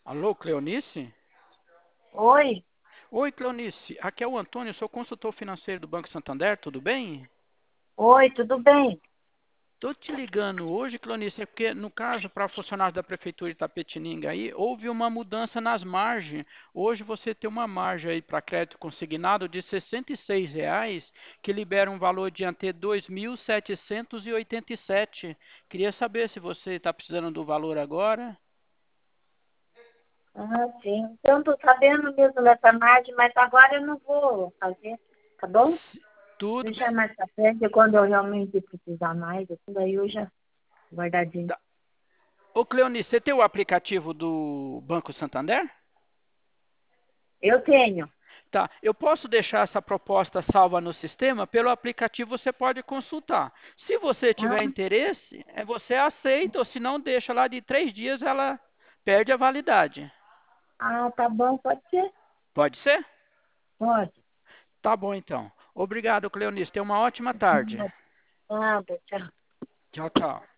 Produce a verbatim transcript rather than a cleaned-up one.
Alô, Cleonice? Oi, Oi, Cleonice. Aqui é o Antônio, sou consultor financeiro do Banco Santander, tudo bem? oi, tudo bem? Tô te ligando hoje, Cleonice, é porque, no caso, para funcionários da Prefeitura de Itapetininga aí, houve uma mudança nas margens. Hoje você tem uma margem aí para crédito consignado de sessenta e seis reais, que libera um valor de até dois mil setecentos e oitenta e sete. Queria saber se você está precisando do valor agora. Ah, sim. Então, tô sabendo mesmo dessa margem, mas agora eu não vou fazer, tá bom? Tudo. Deixar mais pra frente, quando eu realmente precisar mais, assim, daí eu já guardadinho. Tá. Ô, Cleonice, você tem o aplicativo do Banco Santander? Eu tenho. Tá, eu posso deixar essa proposta salva no sistema, pelo aplicativo você pode consultar. Se você Ah, tiver interesse, é você aceita, ou se não, deixa lá de três dias, ela perde a validade. ah, tá bom, pode ser? Pode ser? Pode. Tá bom então. Obrigado, Cleonice. Tenha uma ótima tarde. Nada, tchau. Tchau, tchau.